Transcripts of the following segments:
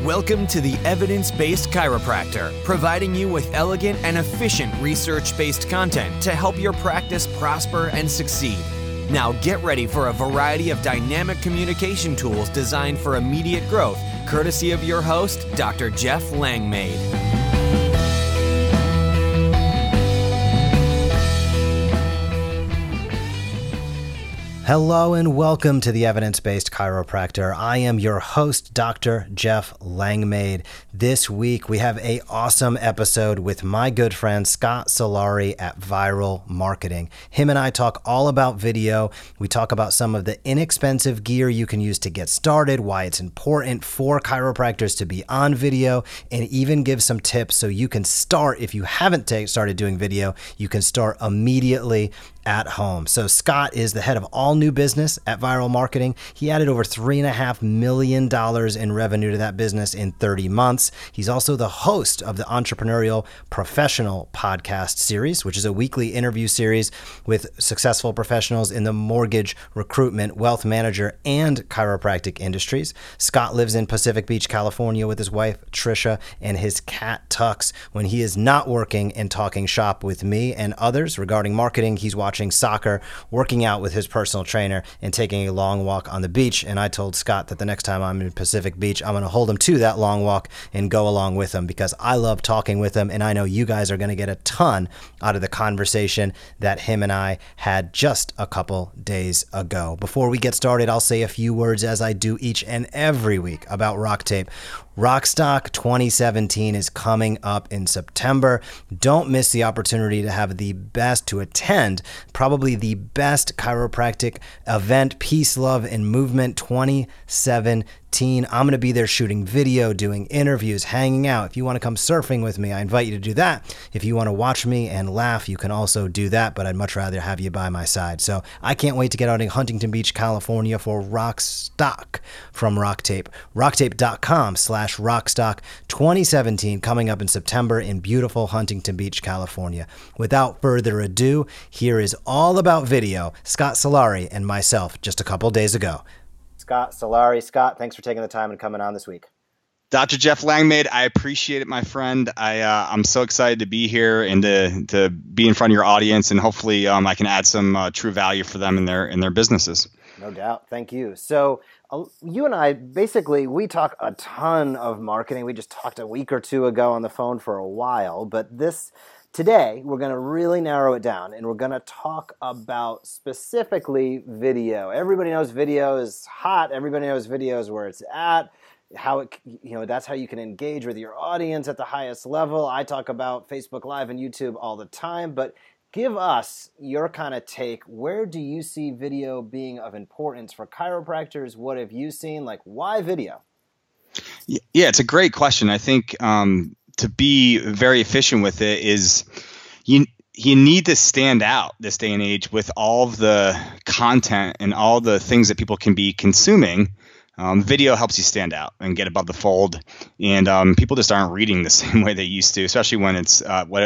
Welcome to the Evidence-Based Chiropractor, providing you with elegant and efficient research-based content to help your practice prosper and succeed. Now get ready for a variety of dynamic communication tools designed for immediate growth, courtesy of your host, Dr. Jeff Langmaid. Hello and welcome to the Evidence-Based Chiropractor. I am your host, Dr. Jeff Langmaid. This week we have an awesome episode with my good friend Scott Solari at Viral Marketing. Him and I talk all about video. We talk about some of the inexpensive gear you can use to get started, why it's important for chiropractors to be on video, and even give some tips so you can start, if you haven't started doing video, you can start immediately at home. So Scott is the head of all new business at Viral Marketing. He added over $3.5 million in revenue to that business in 30 months. He's also the host of the Entrepreneurial Professional podcast series, which is a weekly interview series with successful professionals in the mortgage, recruitment, wealth manager, and chiropractic industries. Scott lives in Pacific Beach, California with his wife, Trisha, and his cat, Tux. When he is not working and talking shop with me and others regarding marketing, he's watching soccer, working out with his personal trainer, and taking a long walk on the beach. And I told Scott that the next time I'm in Pacific Beach, I'm going to hold him to that long walk and go along with him because I love talking with him, and I know you guys are going to get a ton out of the conversation that him and I had just a couple days ago. Before we get started, I'll say a few words as I do each and every week about RockTape. Rockstock 2017 is coming up in September. Don't miss the opportunity to have to attend probably the best chiropractic event, Peace, Love, and Movement 2017. I'm going to be there shooting video, doing interviews, hanging out. If you want to come surfing with me, I invite you to do that. If you want to watch me and laugh, you can also do that, but I'd much rather have you by my side. So I can't wait to get out in Huntington Beach, California for Rockstock from RockTape. RockTape.com/Rockstock 2017 coming up in September in beautiful Huntington Beach, California. Without further ado, here is all about video, Scott Solari and myself just a couple days ago. Scott Solari. Scott, thanks for taking the time and coming on this week. Dr. Jeff Langmaid, I appreciate it, my friend. I'm so excited to be here and to be in front of your audience, and hopefully I can add some true value for them in their businesses. No doubt. Thank you. So you and I, basically, we talk a ton of marketing. We just talked a week or two ago on the phone for a while, but today, we're going to really narrow it down, and we're going to talk about specifically video. Everybody knows video is hot. Everybody knows video is where it's at, that's how you can engage with your audience at the highest level. I talk about Facebook Live and YouTube all the time, but give us your kind of take. Where do you see video being of importance for chiropractors? What have you seen? Why video? Yeah, it's a great question. I think to be very efficient with it is you need to stand out this day and age with all of the content and all the things that people can be consuming. Video helps you stand out and get above the fold, and people just aren't reading the same way they used to, especially when it's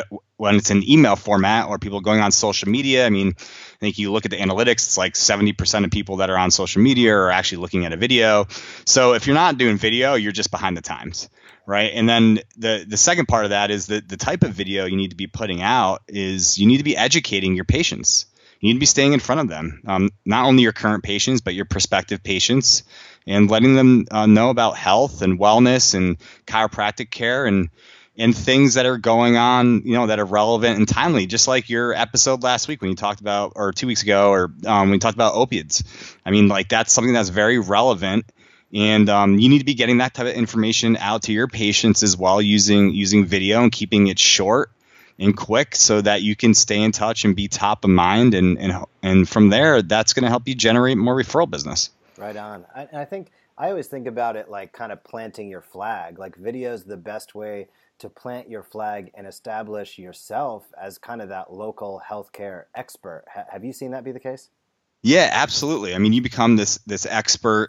an email format or people going on social media. I mean, I think you look at the analytics, it's like 70% of people that are on social media are actually looking at a video. So if you're not doing video, you're just behind the times, right? And then the second part of that is that the type of video you need to be putting out is you need to be educating your patients. You need to be staying in front of them, not only your current patients, but your prospective patients, and letting them know about health and wellness and chiropractic care and things that are going on, that are relevant and timely, just like your episode last week when you talked about, or 2 weeks ago, or when you talked about opiates. I mean, that's something that's very relevant. And you need to be getting that type of information out to your patients as well, using video and keeping it short and quick so that you can stay in touch and be top of mind. And from there, that's going to help you generate more referral business. Right on. I think I always think about it like kind of planting your flag. Video is the best way to plant your flag and establish yourself as kind of that local healthcare expert. Have you seen that be the case? Yeah, absolutely. I mean, you become this expert.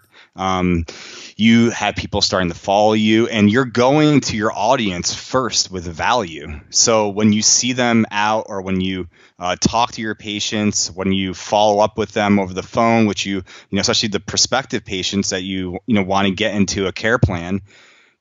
You have people starting to follow you, and you're going to your audience first with value. So when you see them out, or when you talk to your patients, when you follow up with them over the phone, which especially the prospective patients that you want to get into a care plan,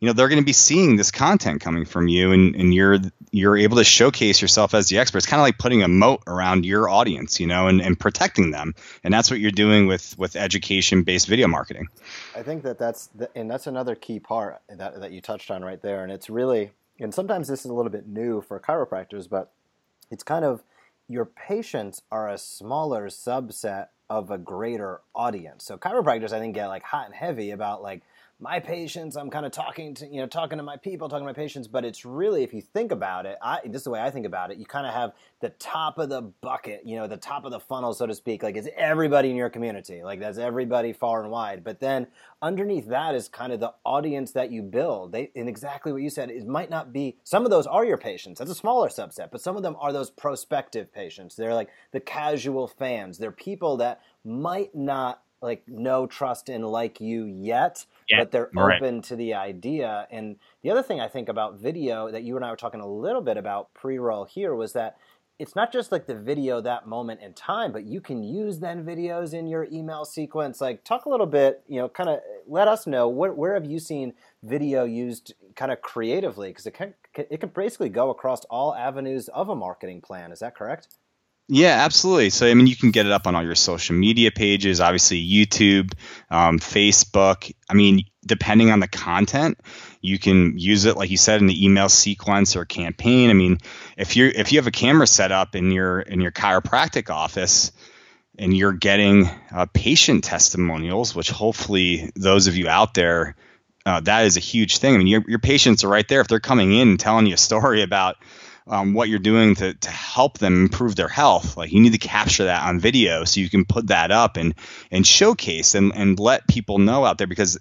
they're going to be seeing this content coming from you, and you're able to showcase yourself as the expert. It's kind of like putting a moat around your audience, and protecting them. And that's what you're doing with education-based video marketing. I think that's another key part that you touched on right there. And it's really, and sometimes this is a little bit new for chiropractors, but it's kind of, your patients are a smaller subset of a greater audience. So chiropractors, I think, get like hot and heavy about like, my patients, I'm kind of talking to my people, talking to my patients, but it's really, if you think about it, this is the way I think about it, you kind of have the top of the bucket, the top of the funnel, so to speak, like it's everybody in your community, like that's everybody far and wide, but then underneath that is kind of the audience that you build. And exactly what you said, it might not be, some of those are your patients, that's a smaller subset, but some of them are those prospective patients. They're like the casual fans. They're people that might not like know, trust, and like you yet, but they're open to the idea. And the other thing I think about video that you and I were talking a little bit about pre-roll here was that it's not just like the video that moment in time, but you can use then videos in your email sequence. Like talk a little bit, kind of let us know where have you seen video used kind of creatively? Because it can basically go across all avenues of a marketing plan. Is that correct? Yeah, absolutely. So, I mean, you can get it up on all your social media pages, obviously YouTube, Facebook. I mean, depending on the content, you can use it, like you said, in the email sequence or campaign. I mean, if you have a camera set up in your chiropractic office and you're getting patient testimonials, which hopefully those of you out there, that is a huge thing. I mean, your patients are right there. If they're coming in and telling you a story about what you're doing to help them improve their health, like you need to capture that on video so you can put that up and showcase and let people know out there, because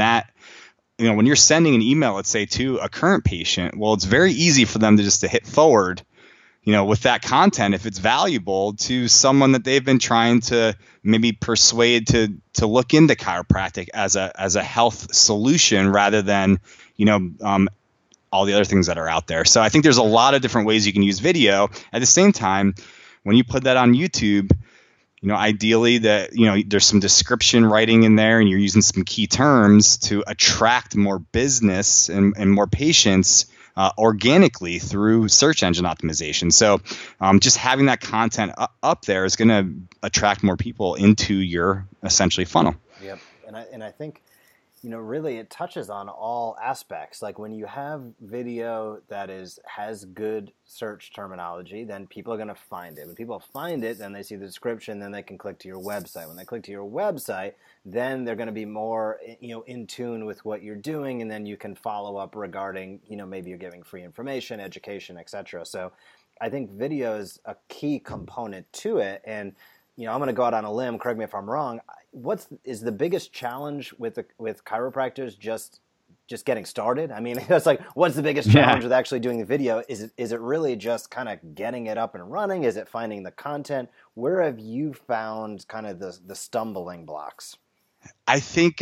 when you're sending an email, let's say to a current patient, well, it's very easy for them to just to hit forward with that content, if it's valuable, to someone that they've been trying to maybe persuade to look into chiropractic as a health solution rather than all the other things that are out there. So I think there's a lot of different ways you can use video. At the same time, when you put that on YouTube, ideally that, there's some description writing in there and you're using some key terms to attract more business and more patients organically through search engine optimization. So just having that content up there is going to attract more people into your essentially funnel. Yep. And I think, really it touches on all aspects. Like when you have video that has good search terminology, then people are going to find it. When people find it, then they see the description, then they can click to your website. When they click to your website, then they're going to be more, in tune with what you're doing, and then you can follow up regarding, maybe you're giving free information, education, etc. So I think video is a key component to it. And I'm going to go out on a limb, correct me if I'm wrong. Is the biggest challenge with chiropractors just getting started? I mean, it's like, what's the biggest challenge with actually doing the video? Is it really just kind of getting it up and running? Is it finding the content? Where have you found kind of the stumbling blocks? I think,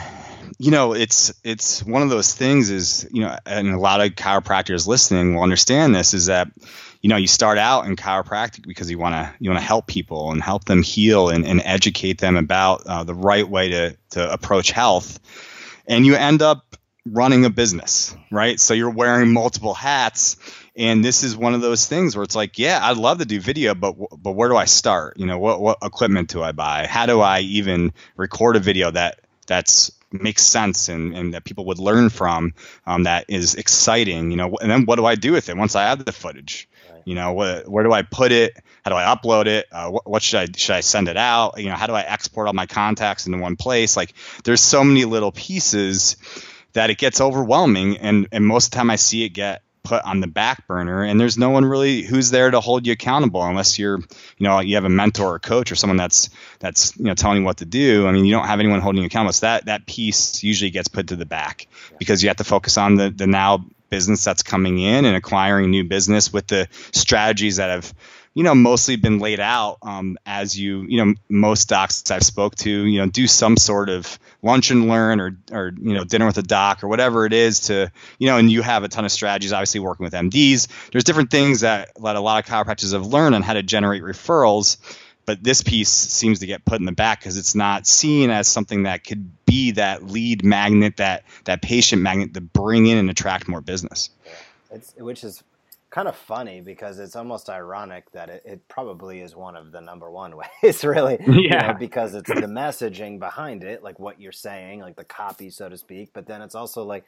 it's one of those things is, and a lot of chiropractors listening will understand this, is that, you start out in chiropractic because you want to help people and help them heal and educate them about the right way to approach health. And you end up running a business, right? So you're wearing multiple hats. And this is one of those things where it's like, yeah, I'd love to do video, but where do I start? What equipment do I buy? How do I even record a video that's makes sense and that people would learn from, that is exciting, and then what do I do with it once I have the footage? Right. Where do I put it? How do I upload it? What should I send it out? How do I export all my contacts into one place? Like there's so many little pieces that it gets overwhelming, and most of the time I see it get put on the back burner, and there's no one really who's there to hold you accountable unless you're, you have a mentor or coach or someone that's telling you what to do. I mean, you don't have anyone holding you accountable. So that piece usually gets put to the back because you have to focus on the now business that's coming in and acquiring new business with the strategies that have, mostly been laid out as most docs I've spoke to, do some sort of lunch and learn or dinner with a doc or whatever it is to, and you have a ton of strategies, obviously working with MDs. There's different things that a lot of chiropractors have learned on how to generate referrals. But this piece seems to get put in the back because it's not seen as something that could be that lead magnet, that patient magnet to bring in and attract more business. Which is kind of funny because it's almost ironic that it probably is one of the number one ways, really, because it's the messaging behind it, like what you're saying, like the copy, so to speak. But then it's also like,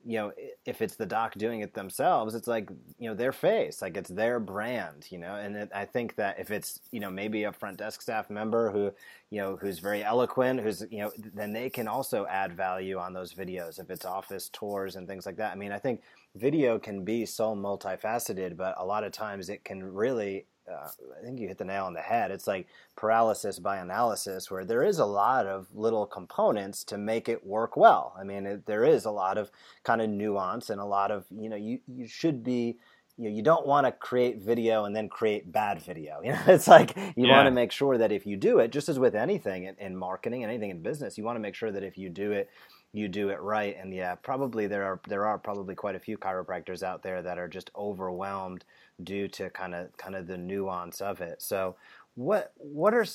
if it's the doc doing it themselves, it's like, their face, like it's their brand, and I think that if it's, maybe a front desk staff member who, who's very eloquent, who's, then they can also add value on those videos if it's office tours and things like that. I mean, I think video can be so multifaceted, but a lot of times it can really, I think you hit the nail on the head. It's like paralysis by analysis, where there is a lot of little components to make it work well. I mean, there is a lot of kind of nuance and a lot of, you should be, you don't want to create video and then create bad video. It's like you want to make sure that if you do it, just as with anything in marketing and anything in business, you want to make sure that if you do it, you do it right. And probably there are probably quite a few chiropractors out there that are just overwhelmed due to kind of the nuance of it. So what's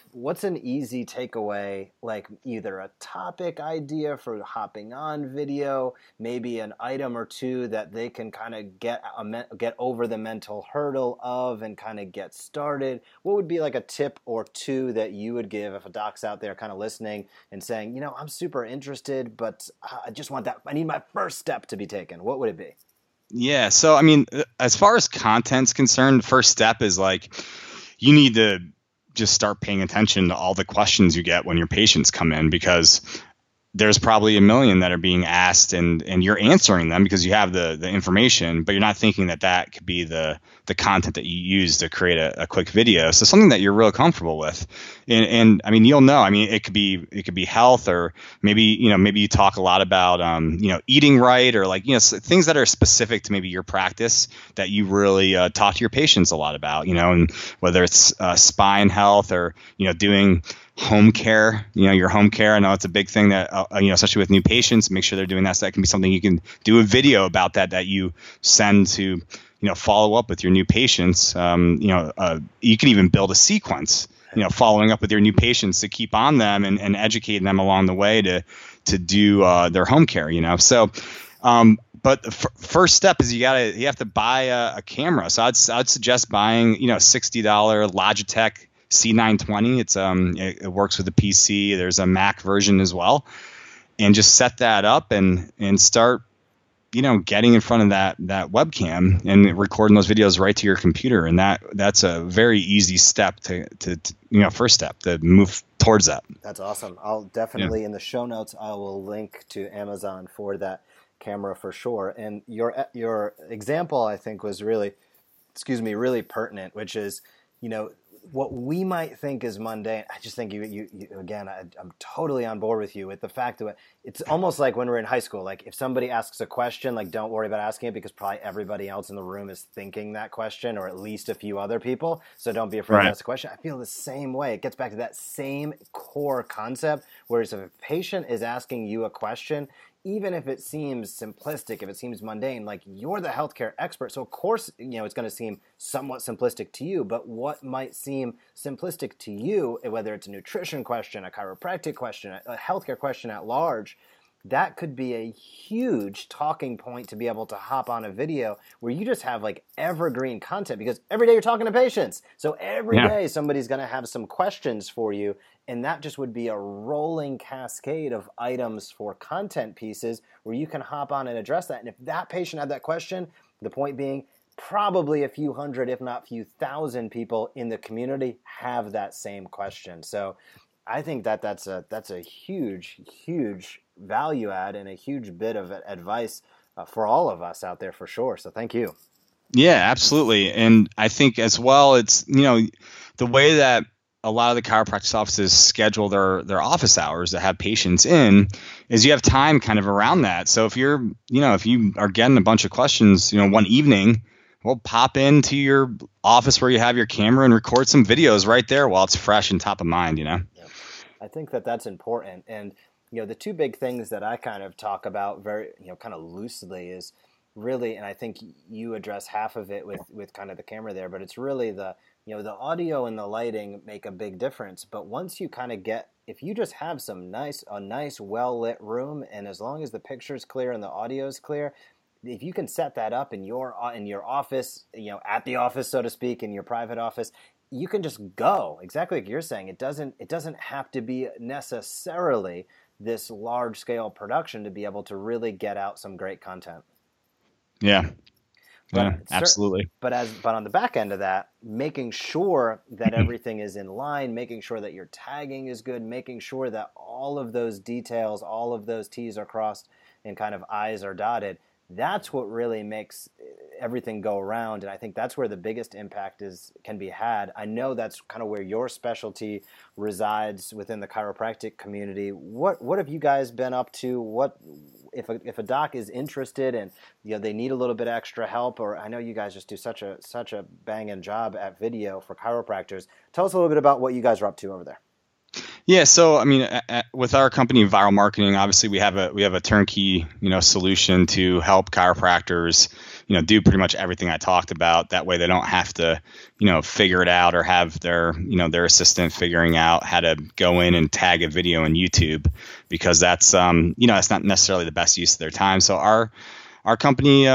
an easy takeaway, like either a topic idea for hopping on video, maybe an item or two that they can kind of get over the mental hurdle of and kind of get started? What would be like a tip or two that you would give if a doc's out there kind of listening and saying, I'm super interested, but I just want I need my first step to be taken? What would it be? Yeah. So, I mean, as far as content's concerned, the first step is like, you need to just start paying attention to all the questions you get when your patients come in, because there's probably a million that are being asked and you're answering them because you have the information, but you're not thinking that could be the content that you use to create a quick video. So something that you're real comfortable with. And I mean, it could be health, or maybe you talk a lot about, eating right, or like, things that are specific to maybe your practice that you really talk to your patients a lot about, and whether it's spine health or, doing home care, your home care. I know it's a big thing that, especially with new patients, make sure they're doing that. So that can be something you can do a video about that you send to, follow up with your new patients. You can even build a sequence, following up with your new patients to keep on them and educating them along the way to do their home care, So, but the first step is you have to buy a camera. So I'd suggest buying, $60 Logitech C920. It works with the PC. There's a Mac version as well, and just set that up and start, getting in front of that webcam and recording those videos right to your computer. And that's a very easy step to first step to move towards that. That's awesome. I'll definitely in the show notes, I will link to Amazon for that camera for sure. And your example, I think, was really pertinent, which is, what we might think is mundane. I just think you again, I'm totally on board with you with the fact that it's almost like when we're in high school. Like if somebody asks a question, like don't worry about asking it because probably everybody else in the room is thinking that question, or at least a few other people. So don't be afraid to ask the question. I feel the same way. It gets back to that same core concept. Whereas if a patient is asking you a question, even if it seems simplistic, if it seems mundane, like you're the healthcare expert, so of course, it's going to seem somewhat simplistic to you, but what might seem simplistic to you, whether it's a nutrition question, a chiropractic question, a healthcare question at large, that could be a huge talking point to be able to hop on a video where you just have like evergreen content, because every day you're talking to patients. So every day somebody's going to have some questions for you. And that just would be a rolling cascade of items for content pieces where you can hop on and address that. And if that patient had that question, the point being, probably a few hundred, if not few thousand people in the community have that same question. So I think that's a huge, huge value add and a huge bit of advice for all of us out there for sure. So thank you. Yeah, absolutely. And I think as well, it's, the way that a lot of the chiropractic offices schedule their office hours to have patients in is you have time kind of around that. So if if you are getting a bunch of questions, one evening, well, pop into your office where you have your camera and record some videos right there while it's fresh and top of mind, Yeah. I think that's important. And, the two big things that I kind of talk about very, kind of loosely is really, and I think you address half of it with kind of the camera there, but it's really the the audio and the lighting make a big difference. But once you kind of if you just have a nice well-lit room, and as long as the picture's clear and the audio's clear, if you can set that up in your office, at the office, so to speak, in your private office, you can just go exactly like you're saying. It doesn't have to be necessarily this large scale production to be able to really get out some great content. Yeah. Yeah, absolutely. But on the back end of that, making sure that everything is in line, making sure that your tagging is good, making sure that all of those details, all of those T's are crossed and kind of I's are dotted, that's what really makes everything go around. And I think that's where the biggest impact can be had. I know that's kind of where your specialty resides within the chiropractic community. What have you guys been up to? What if a doc is interested and they need a little bit extra help, or I know you guys just do such a banging job at video for chiropractors. Tell us a little bit about what you guys are up to over there. Yeah, so I mean, with our company, Viral Marketing, obviously we have a turnkey, solution to help chiropractors, do pretty much everything I talked about. That way, they don't have to, figure it out or have their assistant figuring out how to go in and tag a video in YouTube, because that's that's not necessarily the best use of their time. So our company,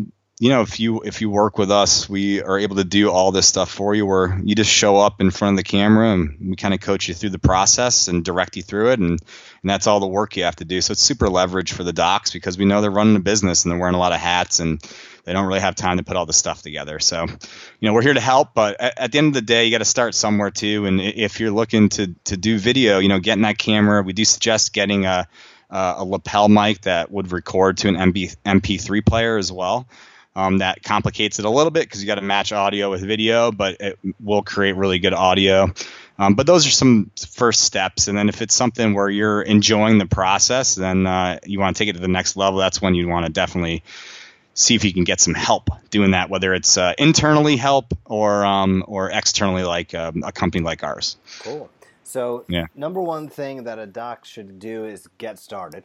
if you work with us, we are able to do all this stuff for you, where you just show up in front of the camera and we kind of coach you through the process and direct you through it. And that's all the work you have to do. So it's super leverage for the docs, because we know they're running a business and they're wearing a lot of hats and they don't really have time to put all this stuff together. So, we're here to help, but at the end of the day, you got to start somewhere too. And if you're looking to do video, getting that camera, we do suggest getting a lapel mic that would record to an MP3 player as well. That complicates it a little bit because you got to match audio with video, but it will create really good audio. But those are some first steps. And then if it's something where you're enjoying the process, then you want to take it to the next level. That's when you want to definitely see if you can get some help doing that, whether it's internally help or externally, like a company like ours. Cool. So yeah. Number one thing that a doc should do is get started.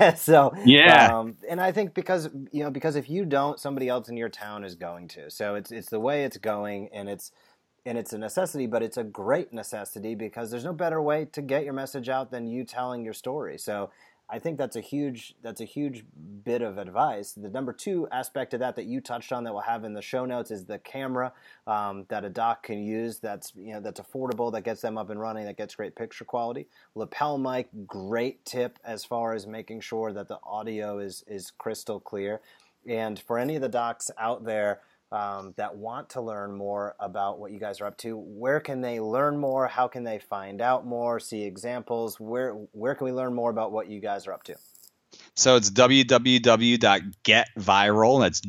And I think because if you don't, somebody else in your town is going to. So it's the way it's going, and it's a necessity, but it's a great necessity, because there's no better way to get your message out than you telling your story. So I think that's a huge bit of advice. The number two aspect of that you touched on that we'll have in the show notes is the camera that a doc can use. That's that's affordable, that gets them up and running, that gets great picture quality. Lapel mic, great tip as far as making sure that the audio is crystal clear. And for any of the docs out there that want to learn more about what you guys are up to, where can they learn more? How can they find out more, see examples? Where can we learn more about what you guys are up to? So it's www.getviral. That's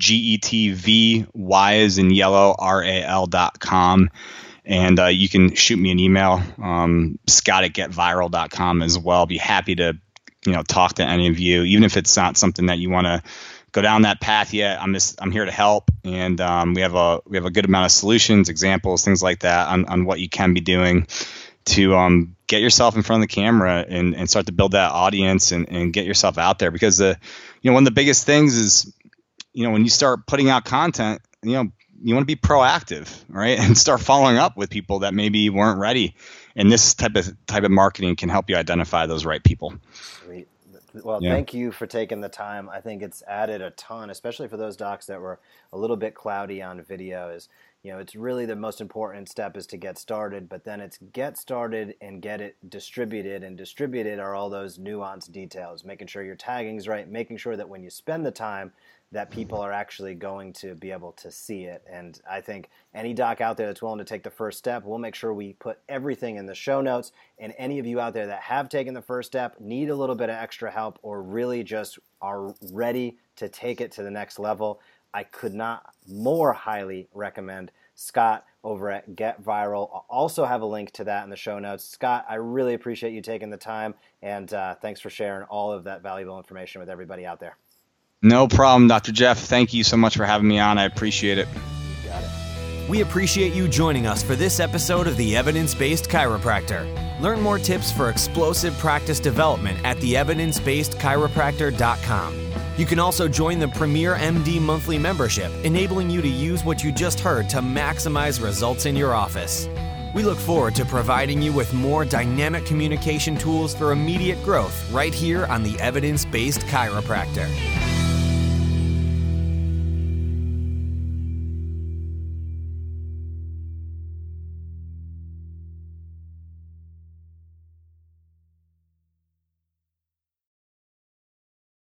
GETVY as in yellow, RAL.com. And you can shoot me an email, Scott@getviral.com as well. Be happy to, talk to any of you, even if it's not something that you want to go down that path yet. I'm here to help, and we have a good amount of solutions, examples, things like that on what you can be doing to get yourself in front of the camera and start to build that audience and get yourself out there. Because one of the biggest things is, when you start putting out content, you want to be proactive, right? And start following up with people that maybe weren't ready. And this type of marketing can help you identify those right people. Sweet. Well, Thank you for taking the time. I think it's added a ton, especially for those docs that were a little bit cloudy on video. It's really the most important step is to get started, but then it's get started and get it distributed. And distributed are all those nuanced details, making sure your tagging's right, making sure that when you spend the time that people are actually going to be able to see it. And I think any doc out there that's willing to take the first step, we'll make sure we put everything in the show notes. And any of you out there that have taken the first step, need a little bit of extra help, or really just are ready to take it to the next level, I could not more highly recommend Scott over at Get Viral. I'll also have a link to that in the show notes. Scott, I really appreciate you taking the time, and thanks for sharing all of that valuable information with everybody out there. No problem, Dr. Jeff. Thank you so much for having me on. I appreciate it. You got it. We appreciate you joining us for this episode of The Evidence-Based Chiropractor. Learn more tips for explosive practice development at theevidencebasedchiropractor.com. You can also join the Premier MD monthly membership, enabling you to use what you just heard to maximize results in your office. We look forward to providing you with more dynamic communication tools for immediate growth right here on the Evidence-Based Chiropractor.